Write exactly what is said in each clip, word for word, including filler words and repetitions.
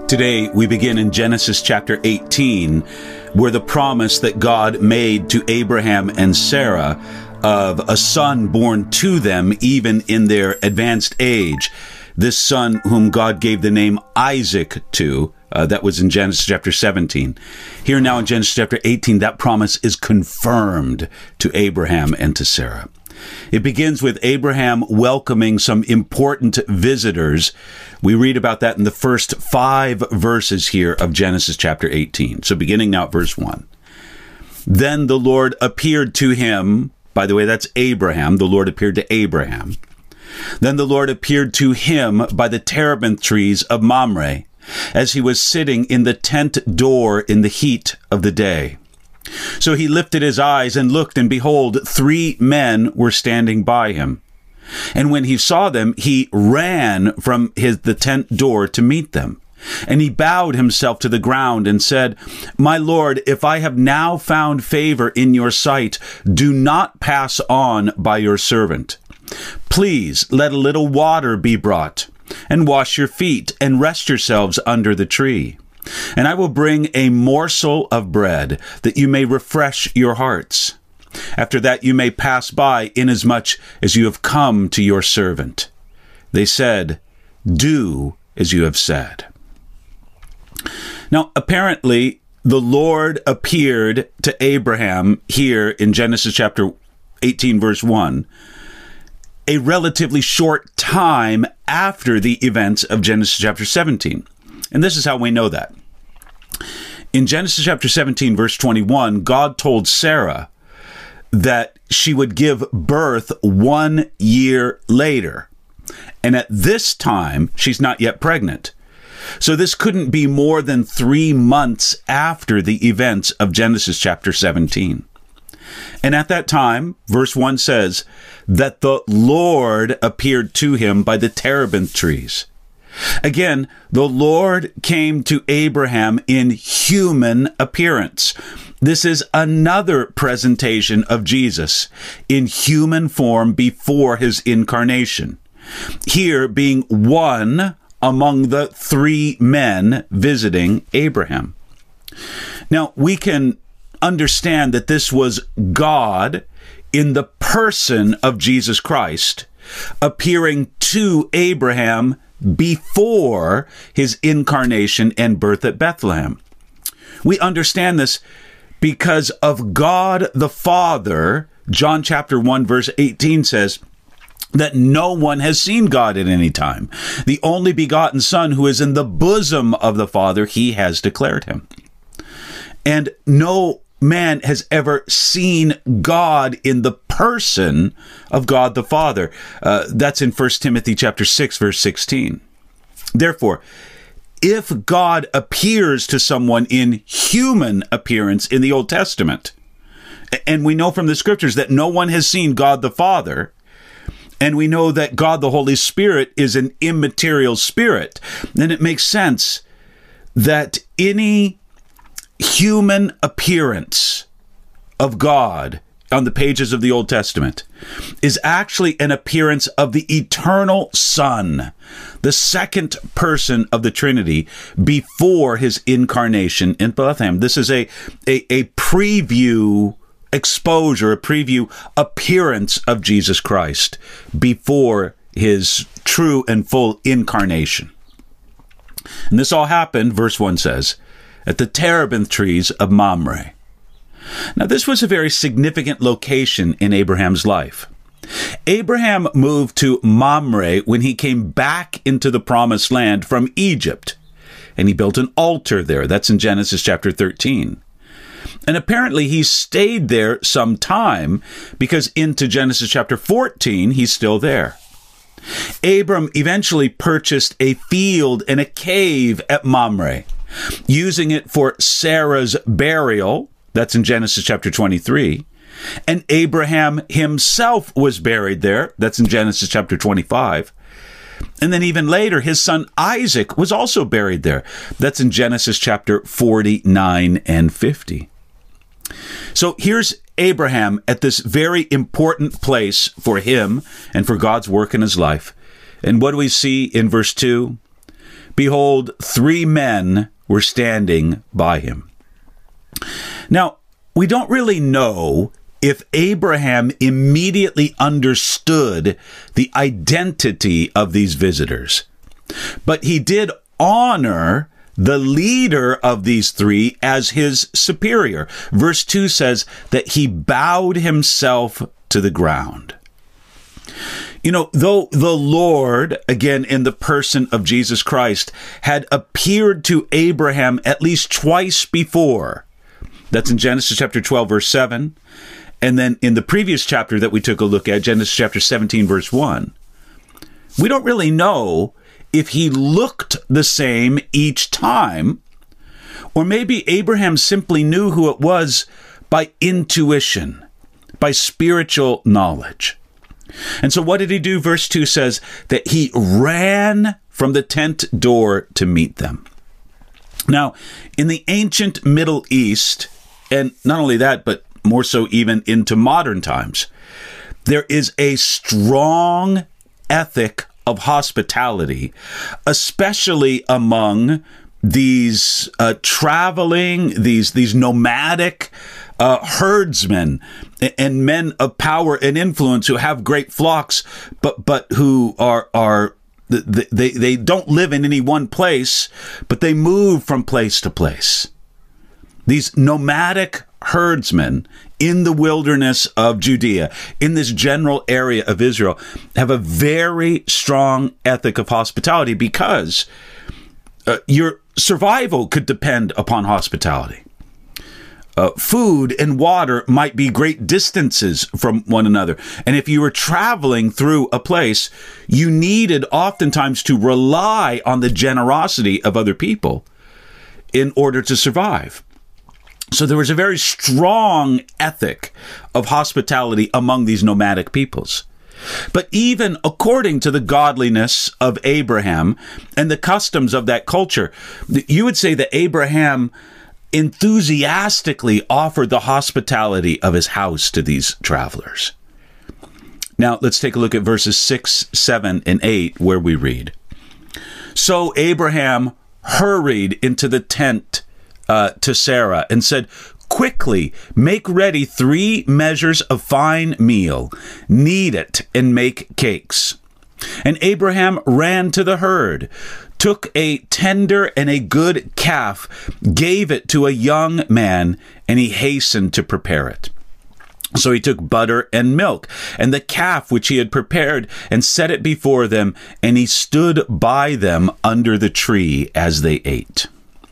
Today, we begin in Genesis chapter eighteen, where the promise that God made to Abraham and Sarah of a son born to them even in their advanced age. This son whom God gave the name Isaac to, uh, that was in Genesis chapter seventeen. Here now in Genesis chapter eighteen, that promise is confirmed to Abraham and to Sarah. It begins with Abraham welcoming some important visitors. We read about that in the first five verses here of Genesis chapter eighteen. So beginning now at verse one. Then the Lord appeared to him. By the way, that's Abraham. The Lord appeared to Abraham. Then the Lord appeared to him by the terebinth trees of Mamre, as he was sitting in the tent door in the heat of the day. So he lifted his eyes and looked, and behold, three men were standing by him. And when he saw them, he ran from his the tent door to meet them. And he bowed himself to the ground and said, My Lord, if I have now found favor in your sight, do not pass on by your servant. Please let a little water be brought, and wash your feet, and rest yourselves under the tree. And I will bring a morsel of bread, that you may refresh your hearts. After that you may pass by, inasmuch as you have come to your servant. They said, Do as you have said. Now, apparently, the Lord appeared to Abraham here in Genesis chapter eighteen, verse one, a relatively short time after the events of Genesis chapter seventeen. And this is how we know that. In Genesis chapter seventeen, verse twenty-one, God told Sarah that she would give birth one year later. And at this time, she's not yet pregnant. So this couldn't be more than three months after the events of Genesis chapter seventeen. And at that time, verse one says, that the Lord appeared to him by the terebinth trees. Again, the Lord came to Abraham in human appearance. This is another presentation of Jesus in human form before his incarnation. Here being one among the three men visiting Abraham. Now, we can understand that this was God in the person of Jesus Christ appearing to Abraham before his incarnation and birth at Bethlehem. We understand this because of God the Father. John chapter one verse eighteen says that no one has seen God at any time. The only begotten Son who is in the bosom of the Father, he has declared him. And no man has ever seen God in the person of God the Father. Uh, that's in First Timothy chapter six, verse sixteen. Therefore, if God appears to someone in human appearance in the Old Testament, and we know from the scriptures that no one has seen God the Father, and we know that God the Holy Spirit is an immaterial spirit, then it makes sense that any human appearance of God on the pages of the Old Testament is actually an appearance of the eternal Son, the second person of the Trinity, before his incarnation in Bethlehem. This is a, a, a preview exposure, a preview appearance of Jesus Christ before his true and full incarnation. And this all happened, verse one says, at the terebinth trees of Mamre. Now, this was a very significant location in Abraham's life. Abraham moved to Mamre when he came back into the promised land from Egypt, and he built an altar there. That's in Genesis chapter thirteen. And apparently he stayed there some time, because into Genesis chapter fourteen, he's still there. Abram eventually purchased a field and a cave at Mamre, using it for Sarah's burial. That's in Genesis chapter twenty-three. And Abraham himself was buried there. That's in Genesis chapter twenty-five. And then even later, his son Isaac was also buried there. That's in Genesis chapter forty-nine and fifty. So here's Abraham at this very important place for him and for God's work in his life. And what do we see in verse two? behold, three men were standing by him. Now, we don't really know if Abraham immediately understood the identity of these visitors, but he did honor the leader of these three as his superior. Verse two says that he bowed himself to the ground. You know, though the Lord, again, in the person of Jesus Christ, had appeared to Abraham at least twice before, that's in Genesis chapter twelve, verse seven, and then in the previous chapter that we took a look at, Genesis chapter seventeen, verse one, we don't really know if he looked the same each time, or maybe Abraham simply knew who it was by intuition, by spiritual knowledge. And so what did he do? Verse two says that he ran from the tent door to meet them. Now, in the ancient Middle East, and not only that, but more so even into modern times, there is a strong ethic of hospitality, especially among these uh, traveling, these these nomadic uh, herdsmen and men of power and influence who have great flocks, but but who are are they they don't live in any one place, but they move from place to place. These nomadic herdsmen in the wilderness of Judea, in this general area of Israel, have a very strong ethic of hospitality because uh, your survival could depend upon hospitality. Uh, food and water might be great distances from one another. And if you were traveling through a place, you needed oftentimes to rely on the generosity of other people in order to survive. So there was a very strong ethic of hospitality among these nomadic peoples. But even according to the godliness of Abraham and the customs of that culture, you would say that Abraham enthusiastically offered the hospitality of his house to these travelers. Now, let's take a look at verses six, seven, and eight, where we read, "So Abraham hurried into the tent Uh, to Sarah and said, 'Quickly make ready three measures of fine meal, knead it and make cakes.' And Abraham ran to the herd, took a tender and a good calf, gave it to a young man, and he hastened to prepare it. So he took butter and milk and the calf which he had prepared and set it before them, and he stood by them under the tree as they ate."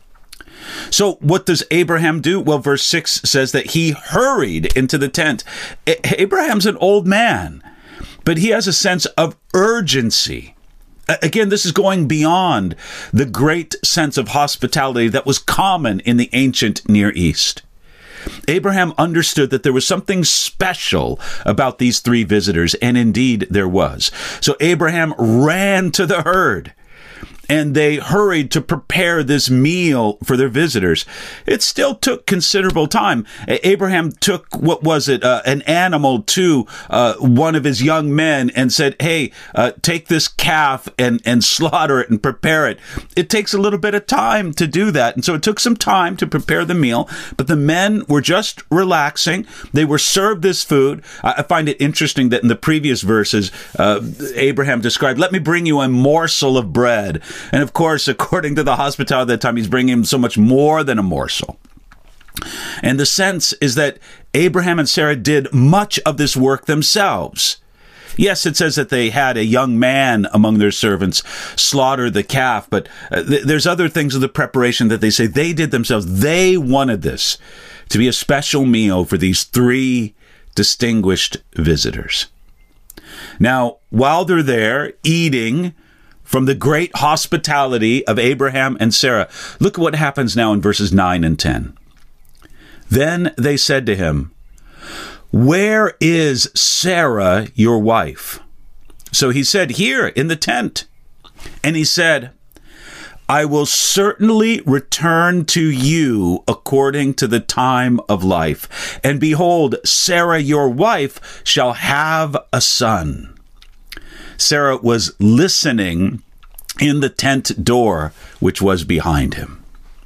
So what does Abraham do? Well, verse six says that he hurried into the tent. A- Abraham's an old man, but he has a sense of urgency. Again, this is going beyond the great sense of hospitality that was common in the ancient Near East. Abraham understood that there was something special about these three visitors, and indeed there was. So Abraham ran to the herd, and they hurried to prepare this meal for their visitors. It still took considerable time. Abraham took, what was it, uh, an animal to uh, one of his young men and said, hey, uh, take this calf and, and slaughter it and prepare it. It takes a little bit of time to do that. And so it took some time to prepare the meal, but the men were just relaxing. They were served this food. I find it interesting that in the previous verses, uh, Abraham described, let me bring you a morsel of bread. And of course, according to the hospitality of that time, he's bringing him so much more than a morsel. And the sense is that Abraham and Sarah did much of this work themselves. Yes, it says that they had a young man among their servants slaughter the calf, but uh, th- there's other things of the preparation that they say they did themselves. They wanted this to be a special meal for these three distinguished visitors. Now, while they're there eating from the great hospitality of Abraham and Sarah, look at what happens now in verses nine and ten. Then they said to him, where is Sarah, your wife? So he said, here in the tent. And he said, I will certainly return to you according to the time of life. And behold, Sarah, your wife, shall have a son. Sarah was listening in the tent door which was behind him.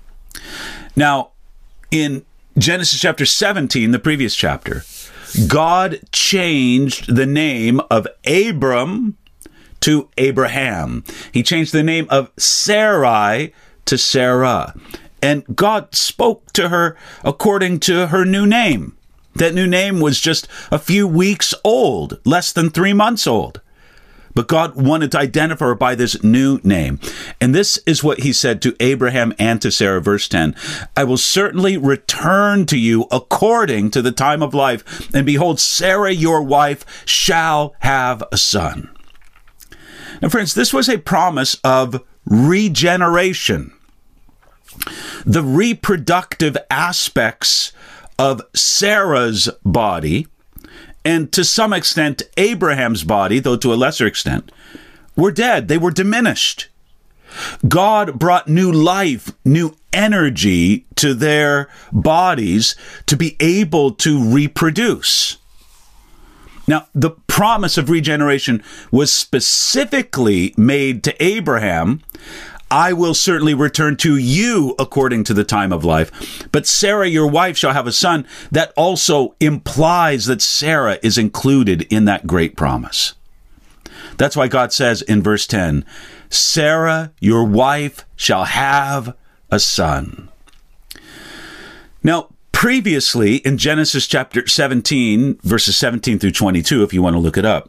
Now, in Genesis chapter seventeen, the previous chapter, God changed the name of Abram to Abraham. He changed the name of Sarai to Sarah. And God spoke to her according to her new name. That new name was just a few weeks old, less than three months old. But God wanted to identify her by this new name. And this is what he said to Abraham and to Sarah, verse ten. I will certainly return to you according to the time of life. And behold, Sarah, your wife, shall have a son. Now, friends, this was a promise of regeneration. The reproductive aspects of Sarah's body, and to some extent Abraham's body, though to a lesser extent, were dead. They were diminished. God brought new life, new energy to their bodies to be able to reproduce. Now, the promise of regeneration was specifically made to Abraham. I will certainly return to you according to the time of life. But Sarah, your wife, shall have a son. That also implies that Sarah is included in that great promise. That's why God says in verse ten, Sarah, your wife, shall have a son. Now, previously in Genesis chapter seventeen, verses seventeen through twenty-two, if you want to look it up,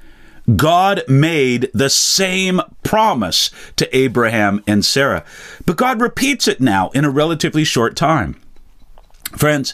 God made the same promise to Abraham and Sarah, but God repeats it now in a relatively short time. Friends,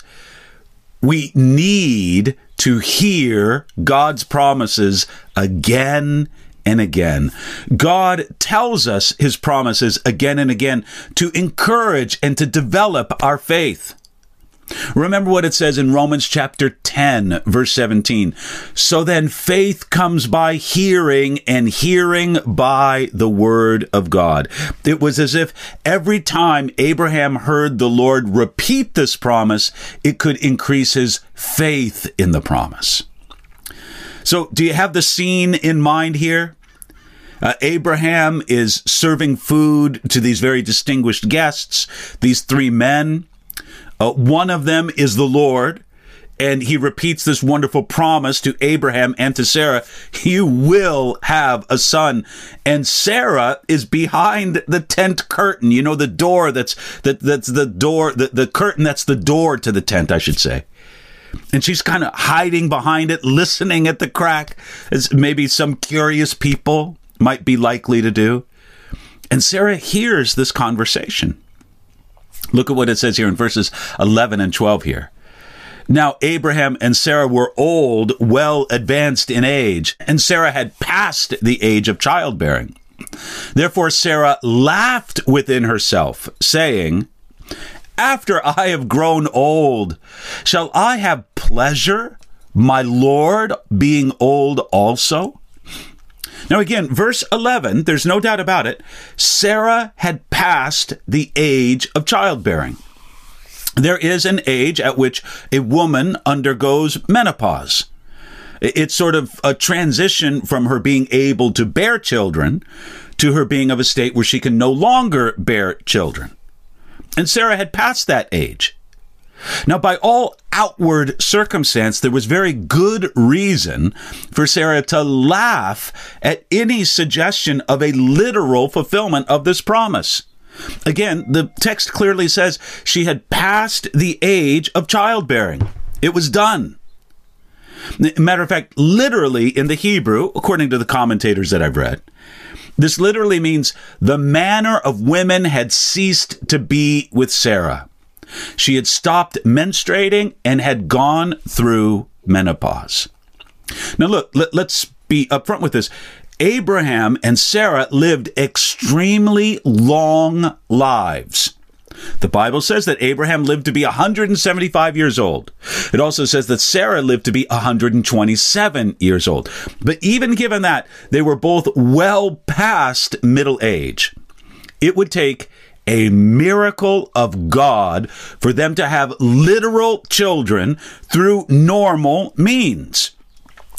we need to hear God's promises again and again. God tells us his promises again and again to encourage and to develop our faith. Remember what it says in Romans chapter ten, verse seventeen. So then faith comes by hearing, and hearing by the word of God. It was as if every time Abraham heard the Lord repeat this promise, it could increase his faith in the promise. So do you have the scene in mind here? Uh, Abraham is serving food to these very distinguished guests, these three men. Uh, one of them is the Lord, and he repeats this wonderful promise to Abraham and to Sarah. You will have a son. And Sarah is behind the tent curtain. You know, the door that's that that's the door, the, the curtain that's the door to the tent, I should say. And she's kind of hiding behind it, listening at the crack, as maybe some curious people might be likely to do. And Sarah hears this conversation. Look at what it says here in verses eleven and twelve here. Now Abraham and Sarah were old, well advanced in age, and Sarah had passed the age of childbearing. Therefore Sarah laughed within herself, saying, After I have grown old, shall I have pleasure, my Lord being old also? Now again, verse eleven, there's no doubt about it, Sarah had passed the age of childbearing. There is an age at which a woman undergoes menopause. It's sort of a transition from her being able to bear children to her being of a state where she can no longer bear children. And Sarah had passed that age. Now, by all outward circumstance, there was very good reason for Sarah to laugh at any suggestion of a literal fulfillment of this promise. Again, the text clearly says she had passed the age of childbearing. It was done. Matter of fact, literally in the Hebrew, according to the commentators that I've read, this literally means the manner of women had ceased to be with Sarah. She had stopped menstruating and had gone through menopause. Now look, let, let's be upfront with this. Abraham and Sarah lived extremely long lives. The Bible says that Abraham lived to be one hundred seventy-five years old. It also says that Sarah lived to be one hundred twenty-seven years old. But even given that, they were both well past middle age. It would take a miracle of God for them to have literal children through normal means.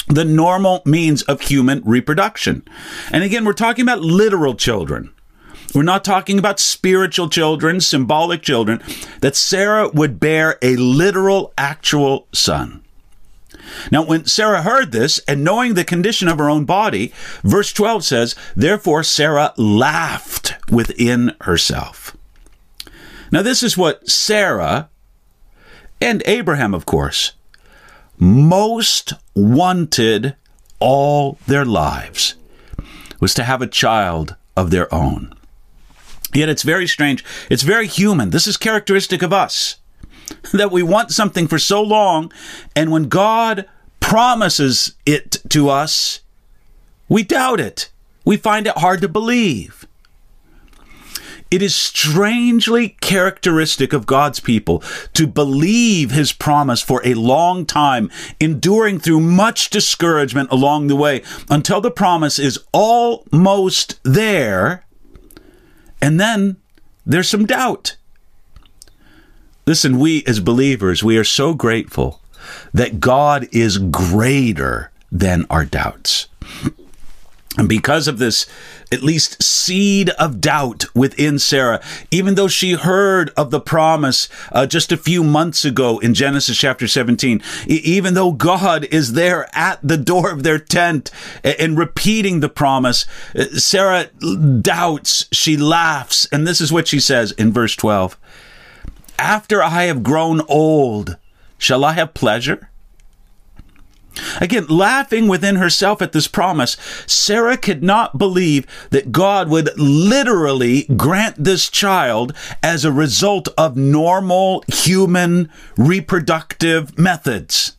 the normal means of human reproduction. And again, we're talking about literal children. We're not talking about spiritual children, symbolic children, that Sarah would bear a literal, actual son. Now, when Sarah heard this, and knowing the condition of her own body, verse twelve says, therefore Sarah laughed within herself. Now, this is what Sarah, and Abraham, of course, most wanted all their lives, was to have a child of their own. Yet it's very strange. It's very human. This is characteristic of us, that we want something for so long, and when God promises it to us, we doubt it. We find it hard to believe. It is strangely characteristic of God's people to believe his promise for a long time, enduring through much discouragement along the way until the promise is almost there, and then there's some doubt. Listen, we as believers, we are so grateful that God is greater than our doubts. And because of this, at least seed of doubt within Sarah, even though she heard of the promise uh, just a few months ago in Genesis chapter seventeen, e- even though God is there at the door of their tent and, and repeating the promise, uh, Sarah doubts, she laughs. And this is what she says in verse twelve. After I have grown old, shall I have pleasure? Again, laughing within herself at this promise, Sarah could not believe that God would literally grant this child as a result of normal human reproductive methods.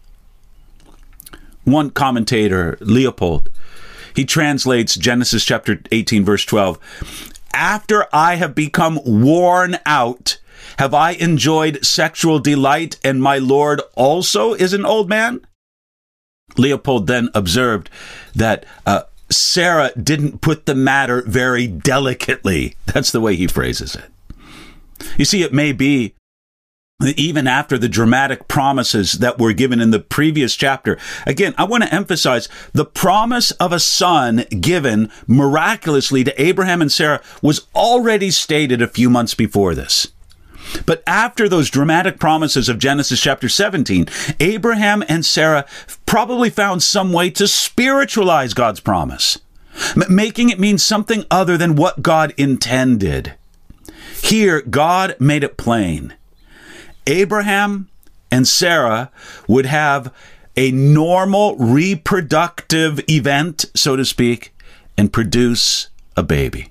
One commentator, Leopold, he translates Genesis chapter eighteen, verse twelve. After I have become worn out, have I enjoyed sexual delight, and my Lord also is an old man? Leopold then observed that uh, Sarah didn't put the matter very delicately. That's the way he phrases it. You see, it may be that even after the dramatic promises that were given in the previous chapter, again, I want to emphasize the promise of a son given miraculously to Abraham and Sarah was already stated a few months before this. But after those dramatic promises of Genesis chapter seventeen, Abraham and Sarah probably found some way to spiritualize God's promise, making it mean something other than what God intended. Here, God made it plain. Abraham and Sarah would have a normal reproductive event, so to speak, and produce a baby.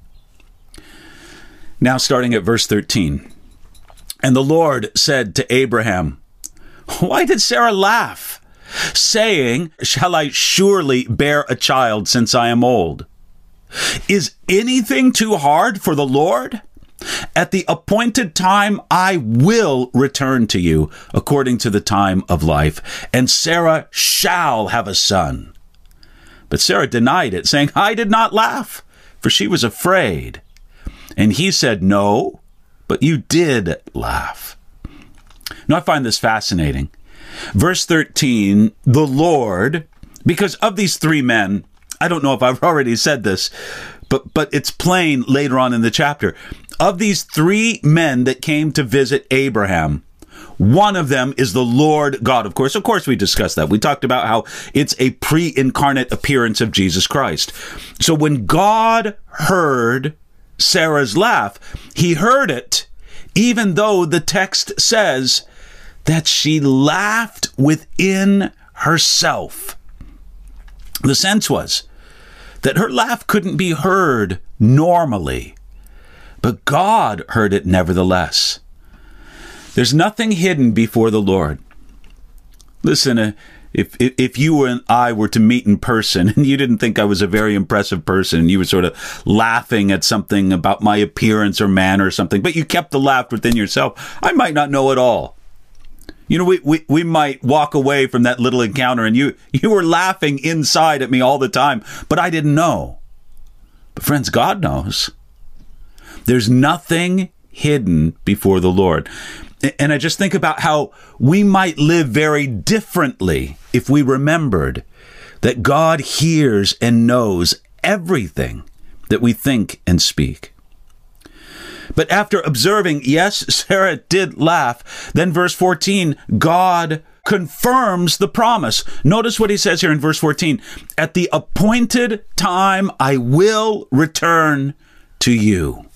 Now, starting at verse thirteen. And the Lord said to Abraham, why did Sarah laugh, saying, shall I surely bear a child since I am old? Is anything too hard for the Lord? At the appointed time, I will return to you according to the time of life, and Sarah shall have a son. But Sarah denied it, saying, I did not laugh, for she was afraid. And he said, no, but you did laugh. Now, I find this fascinating. Verse thirteen, the Lord, because of these three men, I don't know if I've already said this, but, but it's plain later on in the chapter. Of these three men that came to visit Abraham, one of them is the Lord God. Of course, of course, we discussed that. We talked about how it's a pre-incarnate appearance of Jesus Christ. So when God heard Sarah's laugh, he heard it, even though the text says that she laughed within herself. The sense was that her laugh couldn't be heard normally, but God heard it nevertheless. There's nothing hidden before the Lord. Listen, uh, If, if if you and I were to meet in person and you didn't think I was a very impressive person and you were sort of laughing at something about my appearance or manner or something, but you kept the laugh within yourself, I might not know at all. You know, we, we, we might walk away from that little encounter and you, you were laughing inside at me all the time, but I didn't know. But friends, God knows. There's nothing hidden before the Lord. And I just think about how we might live very differently if we remembered that God hears and knows everything that we think and speak. But after observing, yes, Sarah did laugh, then verse fourteen, God confirms the promise. Notice what he says here in verse fourteen. At the appointed time, I will return to you.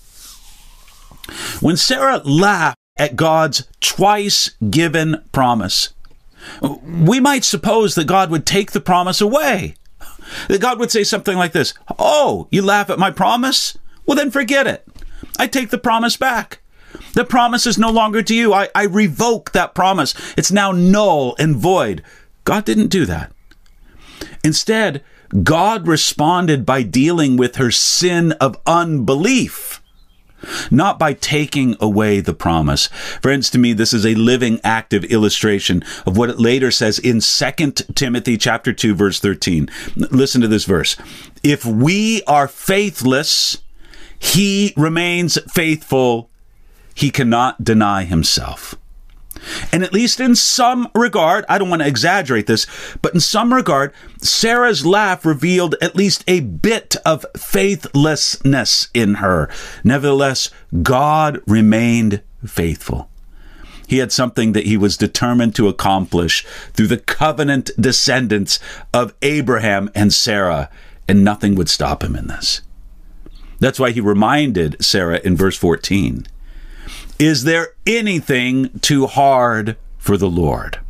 When Sarah laughed at God's twice given promise, we might suppose that God would take the promise away. That God would say something like this: oh, you laugh at my promise? Well, then forget it. I take the promise back. The promise is no longer to you. I, I revoke that promise. It's now null and void. God didn't do that. Instead, God responded by dealing with her sin of unbelief, not by taking away the promise. Friends, to me, this is a living, active illustration of what it later says in Second Timothy chapter two, verse thirteen. Listen to this verse. If we are faithless, he remains faithful. He cannot deny himself. And at least in some regard, I don't want to exaggerate this, but in some regard, Sarah's laugh revealed at least a bit of faithlessness in her. Nevertheless, God remained faithful. He had something that he was determined to accomplish through the covenant descendants of Abraham and Sarah, and nothing would stop him in this. That's why he reminded Sarah in verse fourteen, is there anything too hard for the Lord?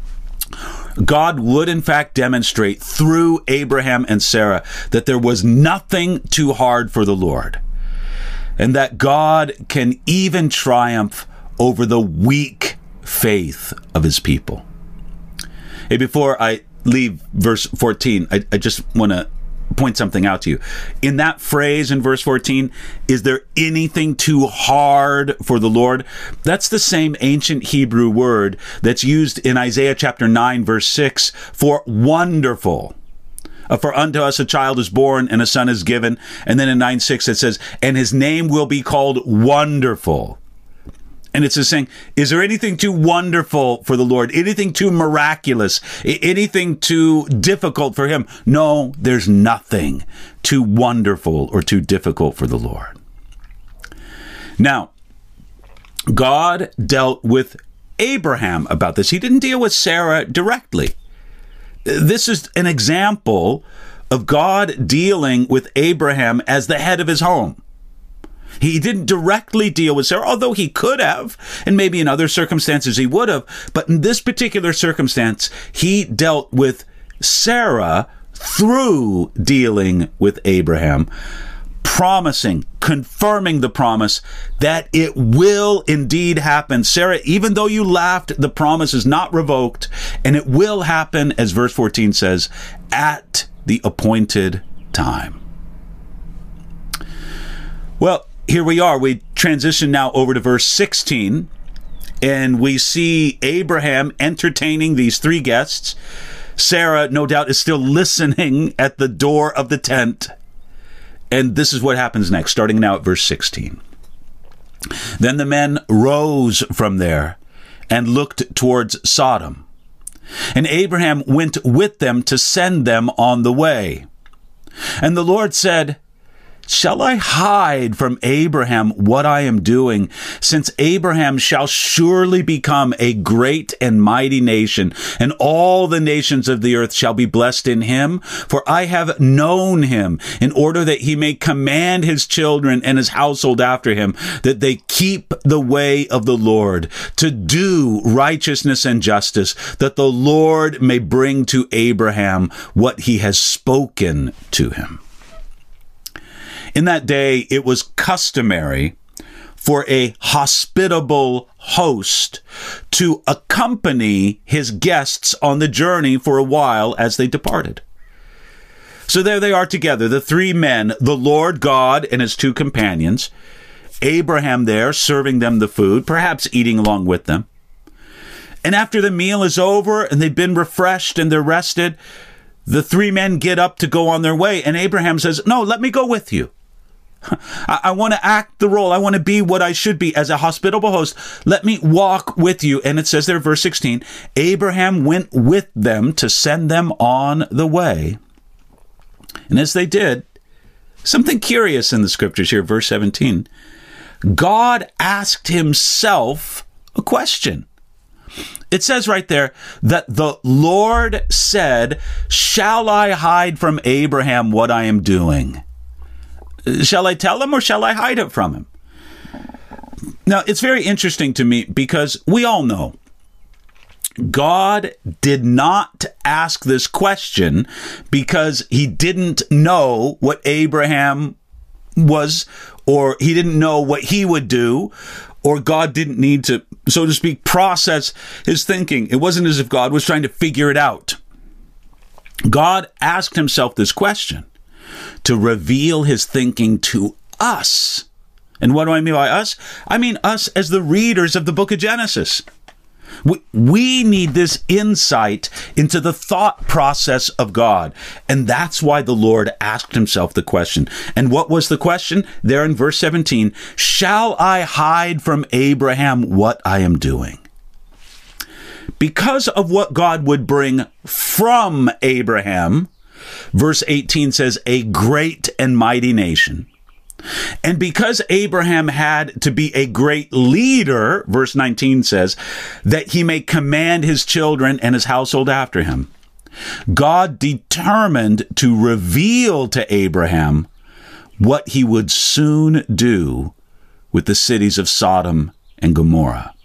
God would in fact demonstrate through Abraham and Sarah that there was nothing too hard for the Lord, and that God can even triumph over the weak faith of his people. Hey, before I leave verse fourteen, I, I just want to point something out to you. In that phrase in verse fourteen, is there anything too hard for the Lord? That's the same ancient Hebrew word that's used in Isaiah chapter nine, verse six, for wonderful. Uh, for unto us a child is born and a son is given. And then in nine six it says, and his name will be called Wonderful. And it's just saying, is there anything too wonderful for the Lord? Anything too miraculous? Anything too difficult for him? No, there's nothing too wonderful or too difficult for the Lord. Now, God dealt with Abraham about this. He didn't deal with Sarah directly. This is an example of God dealing with Abraham as the head of his home. He didn't directly deal with Sarah, although he could have, and maybe in other circumstances he would have. But in this particular circumstance, he dealt with Sarah through dealing with Abraham, promising, confirming the promise that it will indeed happen. Sarah, even though you laughed, the promise is not revoked, and it will happen, as verse fourteen says, at the appointed time. Well, here we are. We transition now over to verse sixteen, and we see Abraham entertaining these three guests. Sarah, no doubt, is still listening at the door of the tent. And this is what happens next, starting now at verse sixteen. Then the men rose from there and looked towards Sodom. And Abraham went with them to send them on the way. And the Lord said, shall I hide from Abraham what I am doing, since Abraham shall surely become a great and mighty nation, and all the nations of the earth shall be blessed in him? For I have known him, in order that he may command his children and his household after him, that they keep the way of the Lord, to do righteousness and justice, that the Lord may bring to Abraham what he has spoken to him. In that day, it was customary for a hospitable host to accompany his guests on the journey for a while as they departed. So there they are together, the three men, the Lord God and his two companions, Abraham there serving them the food, perhaps eating along with them. And after the meal is over and they've been refreshed and they're rested, the three men get up to go on their way. And Abraham says, no, let me go with you. I, I want to act the role. I want to be what I should be as a hospitable host. Let me walk with you. And it says there, verse sixteen, Abraham went with them to send them on the way. And as they did, something curious in the scriptures here, verse seventeen, God asked himself a question. It says right there that the Lord said, shall I hide from Abraham what I am doing? Shall I tell him or shall I hide it from him? Now, it's very interesting to me because we all know God did not ask this question because he didn't know what Abraham was, or he didn't know what he would do, or God didn't need to, so to speak, process his thinking. It wasn't as if God was trying to figure it out. God asked himself this question to reveal his thinking to us. And what do I mean by us? I mean us as the readers of the book of Genesis. We, we need this insight into the thought process of God. And that's why the Lord asked himself the question. And what was the question? There in verse seventeen, shall I hide from Abraham what I am doing? Because of what God would bring from Abraham, verse eighteen says, a great and mighty nation. And because Abraham had to be a great leader, verse nineteen says, that he may command his children and his household after him, God determined to reveal to Abraham what he would soon do with the cities of Sodom and Gomorrah.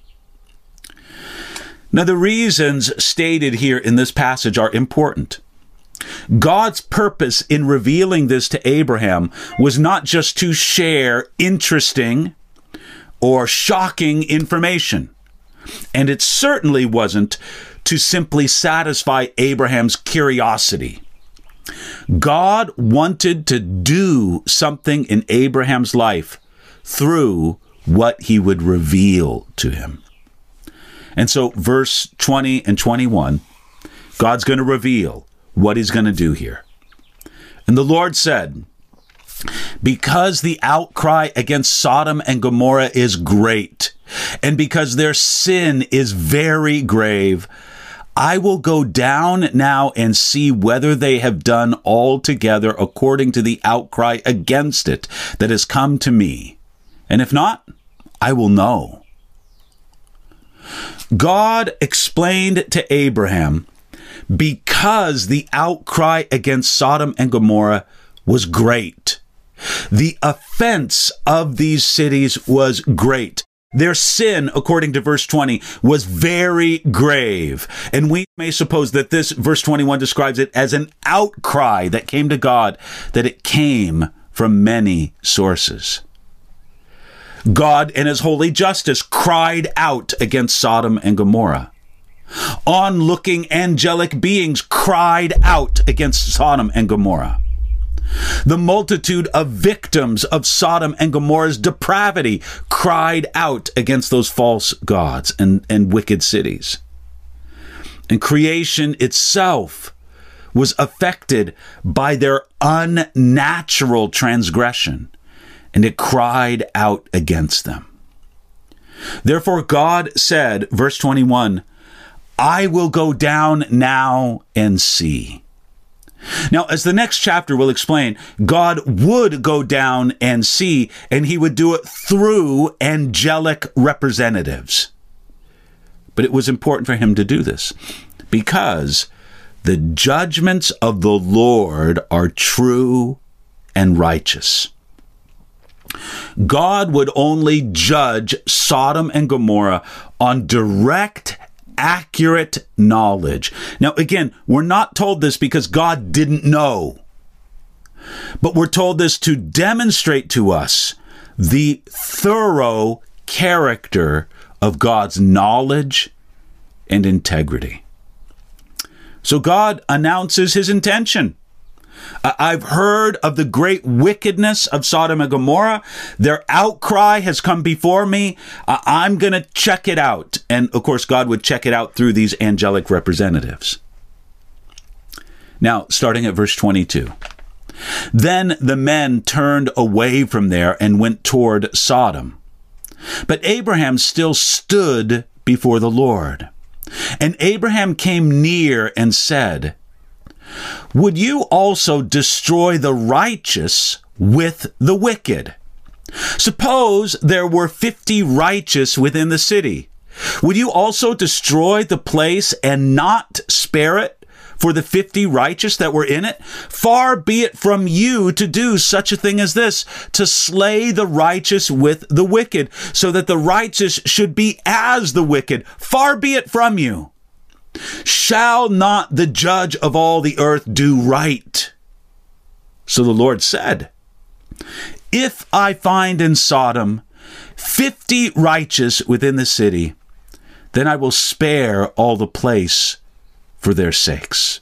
Now, the reasons stated here in this passage are important. God's purpose in revealing this to Abraham was not just to share interesting or shocking information. And it certainly wasn't to simply satisfy Abraham's curiosity. God wanted to do something in Abraham's life through what he would reveal to him. And so verse twenty and twenty-one, God's going to reveal what he's going to do here. And the Lord said, because the outcry against Sodom and Gomorrah is great, and because their sin is very grave, I will go down now and see whether they have done altogether according to the outcry against it that has come to me. And if not, I will know. God explained to Abraham, because the outcry against Sodom and Gomorrah was great. The offense of these cities was great. Their sin, according to verse twenty, was very grave. And we may suppose that this, verse twenty-one, describes it as an outcry that came to God, that it came from many sources. God, in his holy justice, cried out against Sodom and Gomorrah. On-looking angelic beings cried out against Sodom and Gomorrah. The multitude of victims of Sodom and Gomorrah's depravity cried out against those false gods and, and wicked cities. And creation itself was affected by their unnatural transgression, and it cried out against them. Therefore God said, verse twenty-one, I will go down now and see. Now, as the next chapter will explain, God would go down and see, and he would do it through angelic representatives. But it was important for him to do this because the judgments of the Lord are true and righteous. God would only judge Sodom and Gomorrah on direct accurate knowledge. Now, again, we're not told this because God didn't know, but we're told this to demonstrate to us the thorough character of God's knowledge and integrity. So God announces his intention. I've heard of the great wickedness of Sodom and Gomorrah. Their outcry has come before me. I'm going to check it out. And of course, God would check it out through these angelic representatives. Now, starting at verse twenty-two. Then the men turned away from there and went toward Sodom. But Abraham still stood before the Lord. And Abraham came near and said, "Would you also destroy the righteous with the wicked? Suppose there were fifty righteous within the city. Would you also destroy the place and not spare it for the fifty righteous that were in it? Far be it from you to do such a thing as this, to slay the righteous with the wicked, so that the righteous should be as the wicked. Far be it from you. Shall not the judge of all the earth do right?" So the Lord said, "If I find in Sodom fifty righteous within the city, then I will spare all the place for their sakes."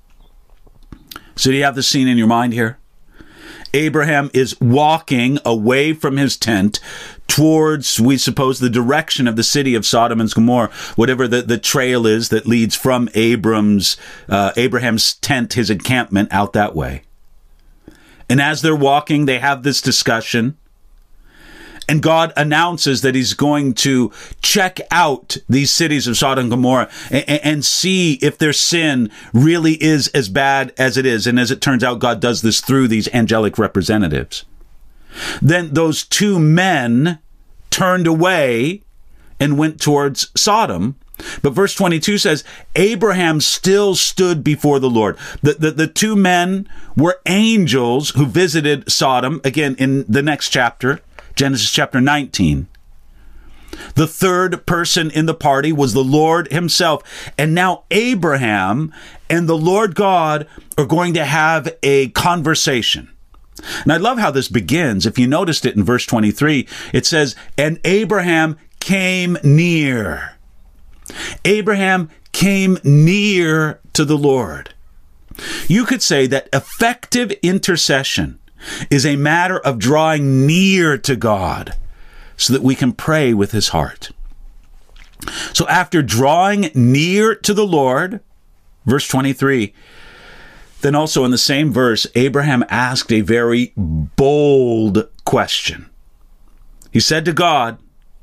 So do you have the scene in your mind here? Abraham is walking away from his tent towards, we suppose, the direction of the city of Sodom and Gomorrah, whatever the, the trail is that leads from Abram's, uh, Abraham's tent, his encampment, out that way. And as they're walking, they have this discussion. And God announces that he's going to check out these cities of Sodom and Gomorrah and, and see if their sin really is as bad as it is. And as it turns out, God does this through these angelic representatives. Then those two men turned away and went towards Sodom. But verse twenty-two says, Abraham still stood before the Lord. The, the, the two men were angels who visited Sodom, again, in the next chapter, Genesis chapter nineteen. The third person in the party was the Lord himself. And now Abraham and the Lord God are going to have a conversation. And I love how this begins. If you noticed it in verse twenty-three, it says, and Abraham came near. Abraham came near to the Lord. You could say that effective intercession is a matter of drawing near to God so that we can pray with his heart. So after drawing near to the Lord, verse twenty-three, then also in the same verse, Abraham asked a very bold question. He said to God,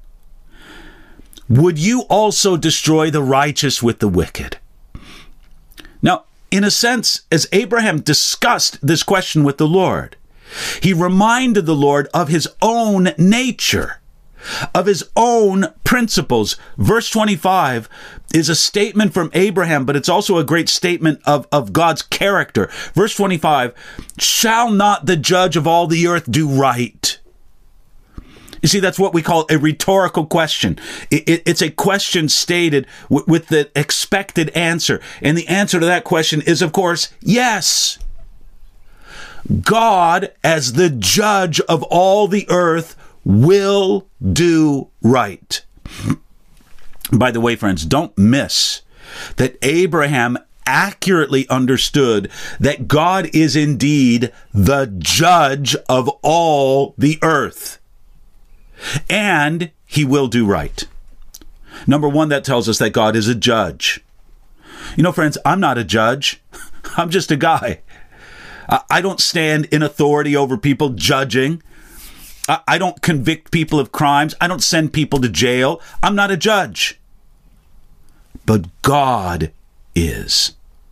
would you also destroy the righteous with the wicked? Now, in a sense, as Abraham discussed this question with the Lord, he reminded the Lord of his own nature, of his own principles. Verse twenty-five is a statement from Abraham, but it's also a great statement of, of God's character. Verse twenty-five, shall not the judge of all the earth do right? You see, that's what we call a rhetorical question. It, it, it's a question stated w- with the expected answer. And the answer to that question is, of course, yes. God, as the judge of all the earth, will do right. By the way, friends, don't miss that Abraham accurately understood that God is indeed the judge of all the earth. And he will do right. Number one, that tells us that God is a judge. You know, friends, I'm not a judge. I'm just a guy. I don't stand in authority over people judging. I don't convict people of crimes. I don't send people to jail. I'm not a judge. But God is.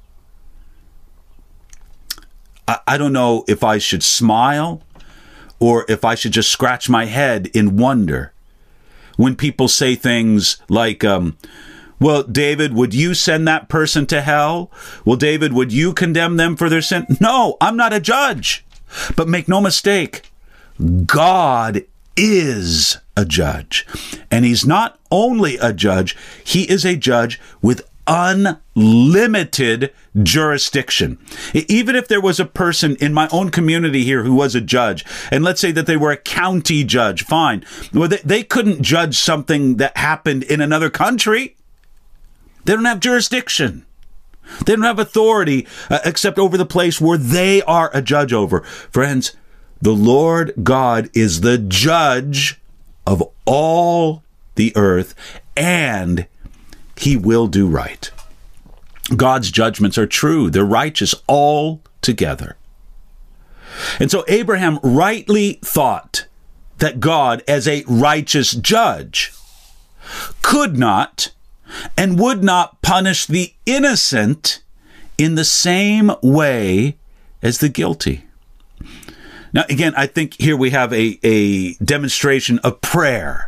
I don't know if I should smile or if I should just scratch my head in wonder when people say things like, um, well, David, would you send that person to hell? Well, David, would you condemn them for their sin? No, I'm not a judge. But make no mistake, God is a judge. And he's not only a judge, he is a judge with unlimited jurisdiction. Even if there was a person in my own community here who was a judge, and let's say that they were a county judge, fine. Well, they, they couldn't judge something that happened in another country. They don't have jurisdiction. They don't have authority uh, except over the place where they are a judge over. Friends, the Lord God is the judge of all the earth, and he will do right. God's judgments are true. They're righteous altogether. And so Abraham rightly thought that God, as a righteous judge, could not and would not punish the innocent in the same way as the guilty. Now, again, I think here we have a, a demonstration of prayer.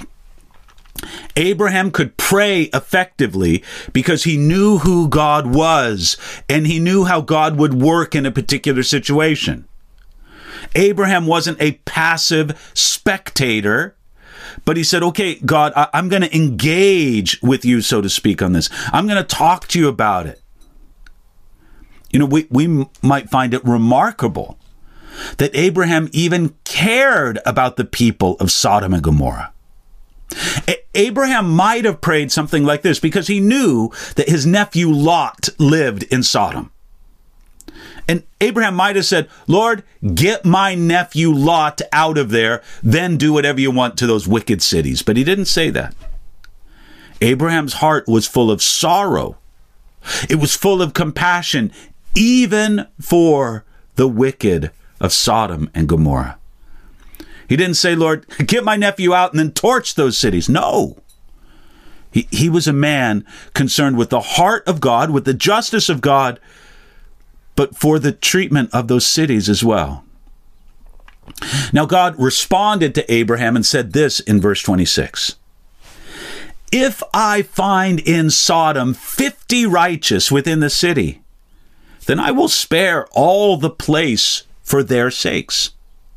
Abraham could pray effectively because he knew who God was and he knew how God would work in a particular situation. Abraham wasn't a passive spectator, but he said, okay, God, I- I'm going to engage with you, so to speak, on this. I'm going to talk to you about it. You know, we, we m- might find it remarkable that Abraham even cared about the people of Sodom and Gomorrah. A- Abraham might have prayed something like this because he knew that his nephew Lot lived in Sodom. And Abraham might have said, Lord, get my nephew Lot out of there, then do whatever you want to those wicked cities. But he didn't say that. Abraham's heart was full of sorrow. It was full of compassion, even for the wicked of Sodom and Gomorrah. He didn't say, Lord, get my nephew out and then torch those cities. No. He, he was a man concerned with the heart of God, with the justice of God, but for the treatment of those cities as well. Now, God responded to Abraham and said this in verse twenty-six. If I find in Sodom fifty righteous within the city, then I will spare all the place for their sakes.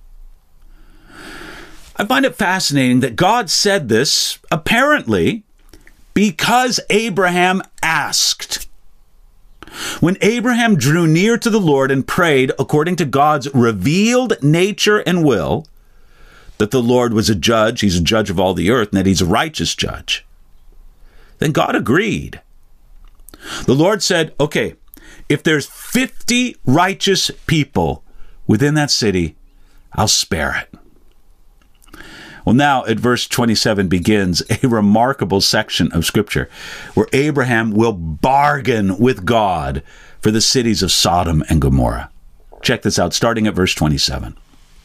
I find it fascinating that God said this, apparently, because Abraham asked. When Abraham drew near to the Lord and prayed according to God's revealed nature and will, that the Lord was a judge, he's a judge of all the earth, and that he's a righteous judge, then God agreed. The Lord said, okay, if there's fifty righteous people within that city, I'll spare it. Well, now at verse twenty-seven begins a remarkable section of Scripture where Abraham will bargain with God for the cities of Sodom and Gomorrah. Check this out, starting at verse twenty-seven.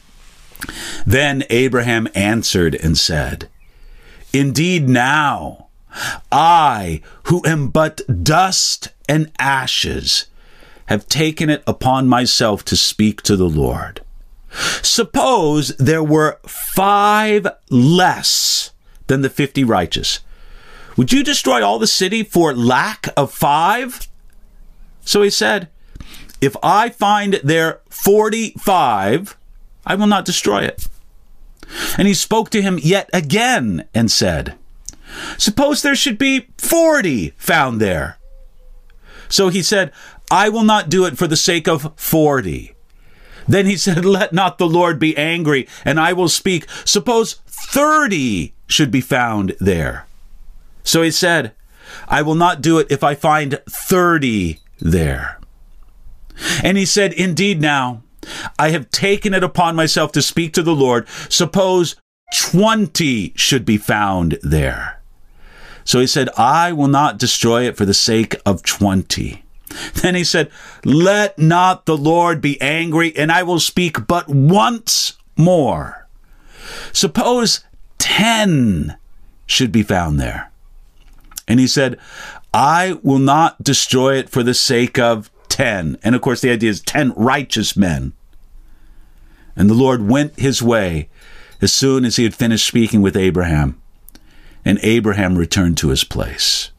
Then Abraham answered and said, indeed now, I, who am but dust and ashes, have taken it upon myself to speak to the Lord. Suppose there were five less than the fifty righteous. Would you destroy all the city for lack of five? So he said, if I find there forty-five, I will not destroy it. And he spoke to him yet again and said, suppose there should be forty found there. So he said, I will not do it for the sake of forty. Then he said, let not the Lord be angry, and I will speak. Suppose thirty should be found there. So he said, I will not do it if I find thirty there. And he said, indeed now, I have taken it upon myself to speak to the Lord. Suppose twenty should be found there. So he said, I will not destroy it for the sake of twenty. Then he said, let not the Lord be angry, and I will speak but once more. Suppose ten should be found there. And he said, I will not destroy it for the sake of ten. And of course, the idea is ten righteous men. And the Lord went his way as soon as he had finished speaking with Abraham. And Abraham returned to his place.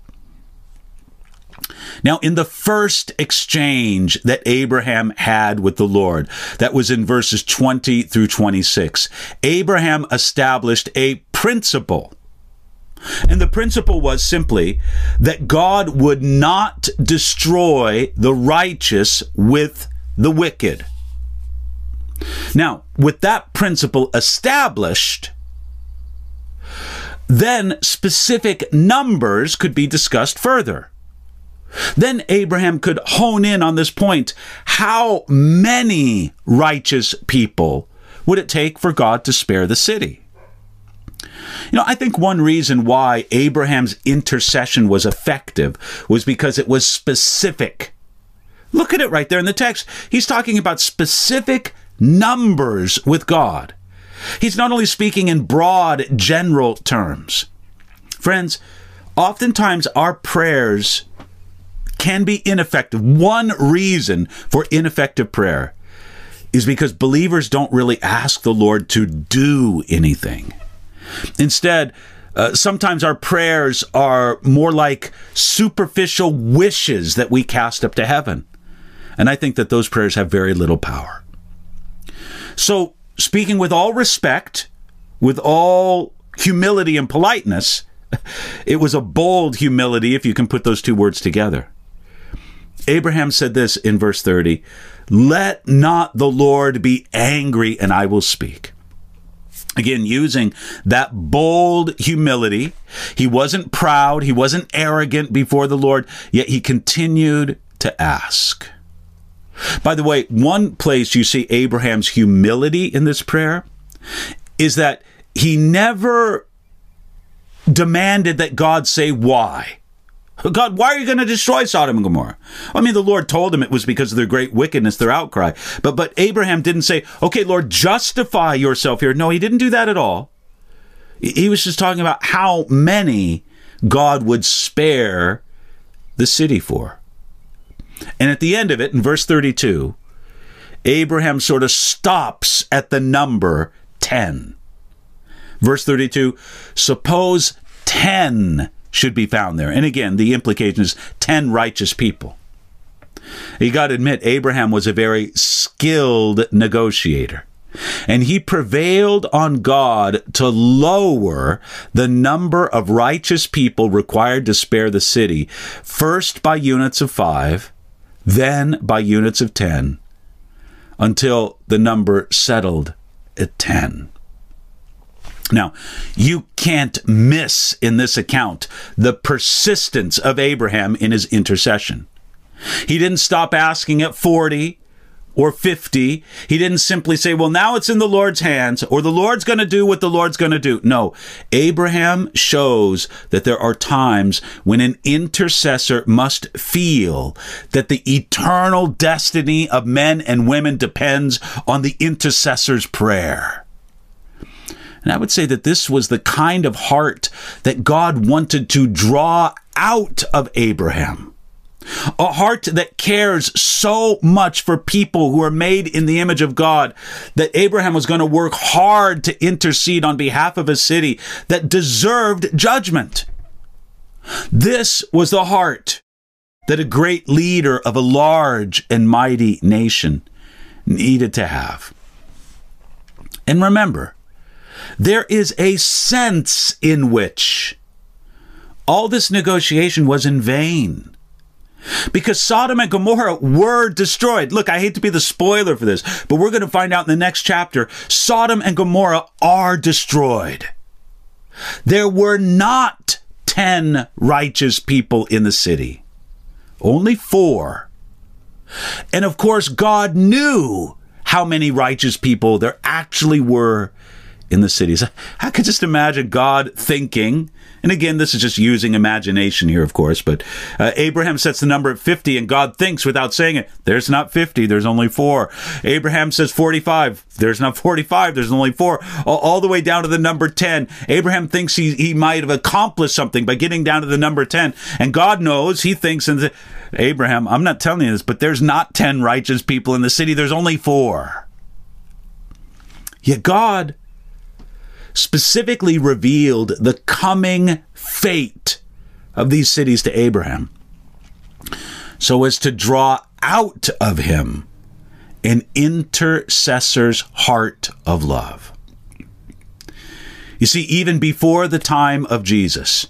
Now, in the first exchange that Abraham had with the Lord, that was in verses twenty through twenty-six, Abraham established a principle. And the principle was simply that God would not destroy the righteous with the wicked. Now, with that principle established, then specific numbers could be discussed further. Then Abraham could hone in on this point. How many righteous people would it take for God to spare the city? You know, I think one reason why Abraham's intercession was effective was because it was specific. Look at it right there in the text. He's talking about specific numbers with God. He's not only speaking in broad, general terms. Friends, oftentimes our prayers can be ineffective. One reason for ineffective prayer is because believers don't really ask the Lord to do anything. Instead, uh, sometimes our prayers are more like superficial wishes that we cast up to heaven. And I think that those prayers have very little power. So, speaking with all respect, with all humility and politeness, it was a bold humility, if you can put those two words together. Abraham said this in verse thirty, "Let not the Lord be angry, and I will speak." Again, using that bold humility. He wasn't proud. He wasn't arrogant before the Lord, yet he continued to ask. By the way, one place you see Abraham's humility in this prayer is that he never demanded that God say why. God, why are you going to destroy Sodom and Gomorrah? I mean, the Lord told him it was because of their great wickedness, their outcry. But but Abraham didn't say, okay, Lord, justify yourself here. No, he didn't do that at all. He was just talking about how many God would spare the city for. And at the end of it, in verse thirty-two, Abraham sort of stops at the number ten. Verse thirty-two, suppose ten should be found there. And again, the implication is ten righteous people. You got to admit, Abraham was a very skilled negotiator. And he prevailed on God to lower the number of righteous people required to spare the city, first by units of five, then by units of ten, until the number settled at ten. Now, you can't miss in this account the persistence of Abraham in his intercession. He didn't stop asking at forty or fifty. He didn't simply say, well, now it's in the Lord's hands, or the Lord's going to do what the Lord's going to do. No, Abraham shows that there are times when an intercessor must feel that the eternal destiny of men and women depends on the intercessor's prayer. And I would say that this was the kind of heart that God wanted to draw out of Abraham. A heart that cares so much for people who are made in the image of God that Abraham was going to work hard to intercede on behalf of a city that deserved judgment. This was the heart that a great leader of a large and mighty nation needed to have. And remember, there is a sense in which all this negotiation was in vain, because Sodom and Gomorrah were destroyed. Look, I hate to be the spoiler for this, but we're going to find out in the next chapter, Sodom and Gomorrah are destroyed. There were not ten righteous people in the city, only four. And of course, God knew how many righteous people there actually were in the cities. I could just imagine God thinking, and again, this is just using imagination here, of course, but uh, Abraham sets the number at fifty, and God thinks without saying it, there's not fifty, there's only four. Abraham says forty-five, there's not forty-five, there's only four. All, all the way down to the number ten. Abraham thinks he, he might have accomplished something by getting down to the number ten, and God knows, he thinks, and the, Abraham, I'm not telling you this, but there's not ten righteous people in the city, there's only four. Yet God specifically revealed the coming fate of these cities to Abraham, so as to draw out of him an intercessor's heart of love. You see, even before the time of Jesus,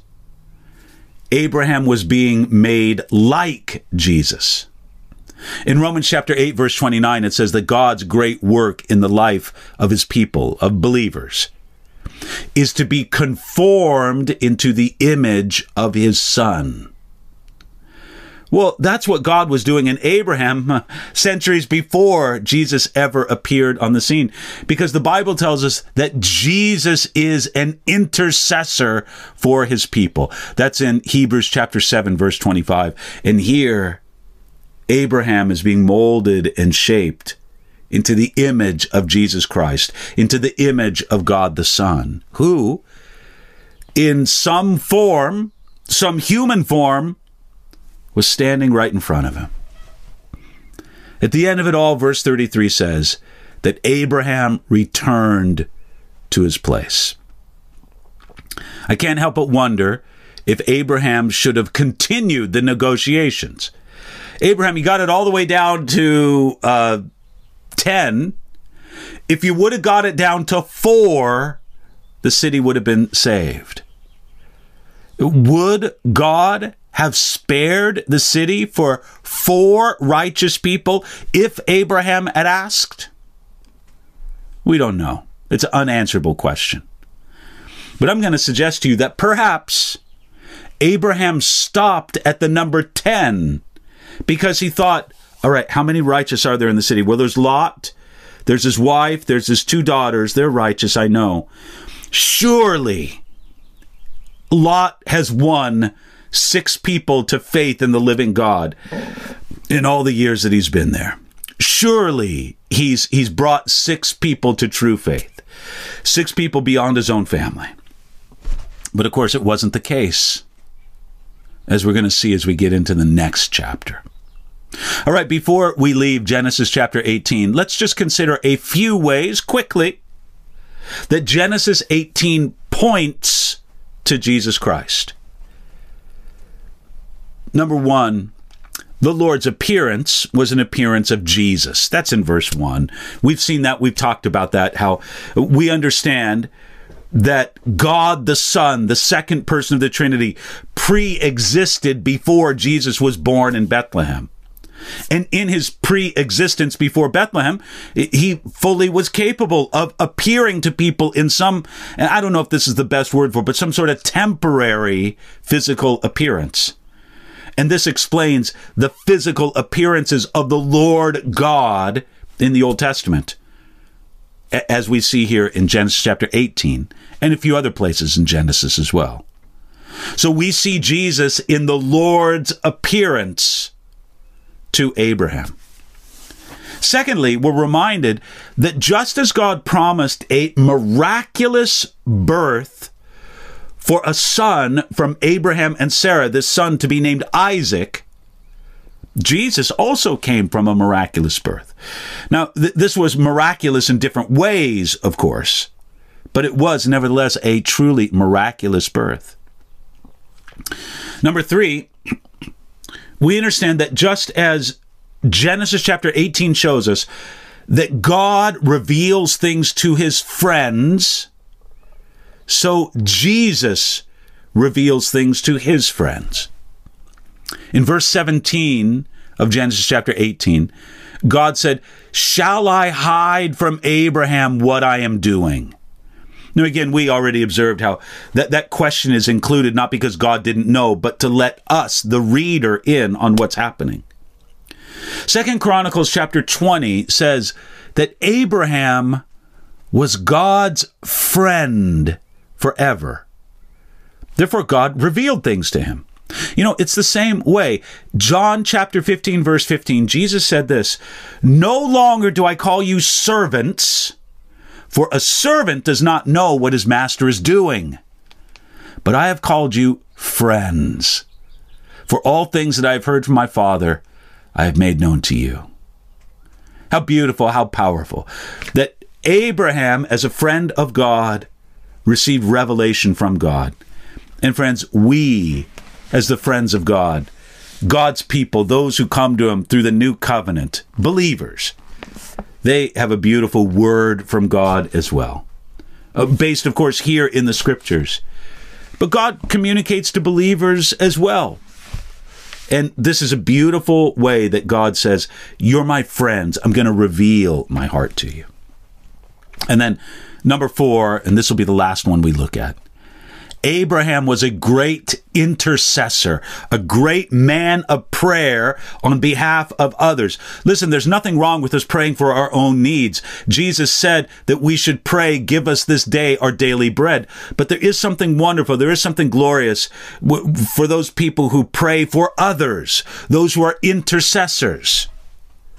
Abraham was being made like Jesus. In Romans chapter eight, verse twenty-nine, it says that God's great work in the life of his people, of believers, is to be conformed into the image of his Son. Well, that's what God was doing in Abraham centuries before Jesus ever appeared on the scene, because the Bible tells us that Jesus is an intercessor for his people. That's in Hebrews chapter seven, verse twenty-five. And here, Abraham is being molded and shaped into the image of Jesus Christ, into the image of God the Son, who, in some form, some human form, was standing right in front of him. At the end of it all, verse thirty-three says that Abraham returned to his place. I can't help but wonder if Abraham should have continued the negotiations. Abraham, you got it all the way down to uh, ten. If you would have got it down to four, the city would have been saved. Would God have spared the city for four righteous people if Abraham had asked? We don't know. It's an unanswerable question. But I'm going to suggest to you that perhaps Abraham stopped at the number ten because he thought, all right, how many righteous are there in the city? Well, there's Lot, there's his wife, there's his two daughters. They're righteous, I know. Surely Lot has won six people to faith in the living God in all the years that he's been there. Surely he's he's brought six people to true faith, six people beyond his own family. But of course, it wasn't the case, as we're going to see as we get into the next chapter. All right, before we leave Genesis chapter eighteen, let's just consider a few ways quickly that Genesis eighteen points to Jesus Christ. Number one, the Lord's appearance was an appearance of Jesus. That's in verse one. We've seen that. We've talked about that, how we understand that God the Son, the second person of the Trinity, pre-existed before Jesus was born in Bethlehem. And in his pre-existence before Bethlehem, he fully was capable of appearing to people in some, and I don't know if this is the best word for it, but some sort of temporary physical appearance. And this explains the physical appearances of the Lord God in the Old Testament, as we see here in Genesis chapter eighteen, and a few other places in Genesis as well. So we see Jesus in the Lord's appearance to Abraham. Secondly, we're reminded that just as God promised a miraculous birth for a son from Abraham and Sarah, this son to be named Isaac, Jesus also came from a miraculous birth. Now, th- this was miraculous in different ways, of course, but it was nevertheless a truly miraculous birth. Number three, we understand that just as Genesis chapter eighteen shows us that God reveals things to his friends, so Jesus reveals things to his friends. In verse seventeen of Genesis chapter eighteen, God said, "Shall I hide from Abraham what I am doing?" Now, again, we already observed how that, that question is included not because God didn't know, but to let us, the reader, in on what's happening. Second Chronicles chapter twenty says that Abraham was God's friend forever. Therefore, God revealed things to him. You know, it's the same way. John chapter fifteen, verse fifteen, Jesus said this, "No longer do I call you servants, for a servant does not know what his master is doing. But I have called you friends. For all things that I have heard from my Father, I have made known to you." How beautiful, how powerful. That Abraham, as a friend of God, received revelation from God. And friends, we, as the friends of God, God's people, those who come to him through the new covenant, believers, they have a beautiful word from God as well. Uh, based, of course, here in the scriptures. But God communicates to believers as well. And this is a beautiful way that God says, "You're my friends. I'm going to reveal my heart to you." And then number four, and this will be the last one we look at. Abraham was a great intercessor, a great man of prayer on behalf of others. Listen, there's nothing wrong with us praying for our own needs. Jesus said that we should pray, "Give us this day our daily bread." But there is something wonderful, there is something glorious for those people who pray for others, those who are intercessors.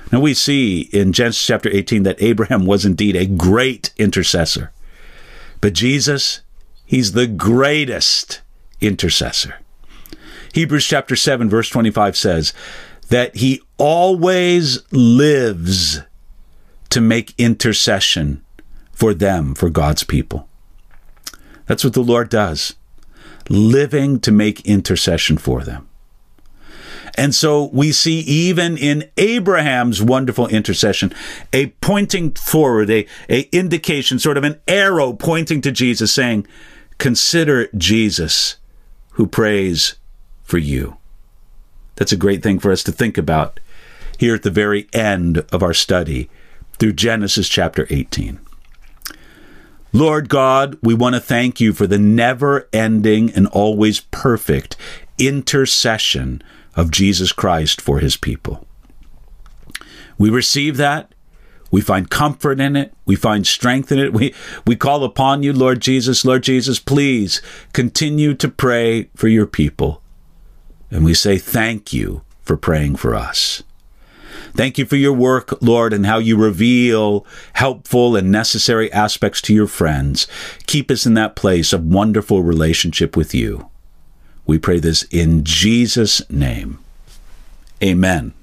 Now we see in Genesis chapter eighteen that Abraham was indeed a great intercessor. But Jesus, he's the greatest intercessor. Hebrews chapter seven, verse twenty-five says that he always lives to make intercession for them, for God's people. That's what the Lord does, living to make intercession for them. And so we see even in Abraham's wonderful intercession, a pointing forward, a, a indication, sort of an arrow pointing to Jesus saying, consider Jesus who prays for you. That's a great thing for us to think about here at the very end of our study through Genesis chapter eighteen. Lord God, we want to thank you for the never-ending and always perfect intercession of Jesus Christ for his people. We receive that. We find comfort in it. We find strength in it. We, we call upon you, Lord Jesus. Lord Jesus, please continue to pray for your people. And we say thank you for praying for us. Thank you for your work, Lord, and how you reveal helpful and necessary aspects to your friends. Keep us in that place of wonderful relationship with you. We pray this in Jesus' name. Amen.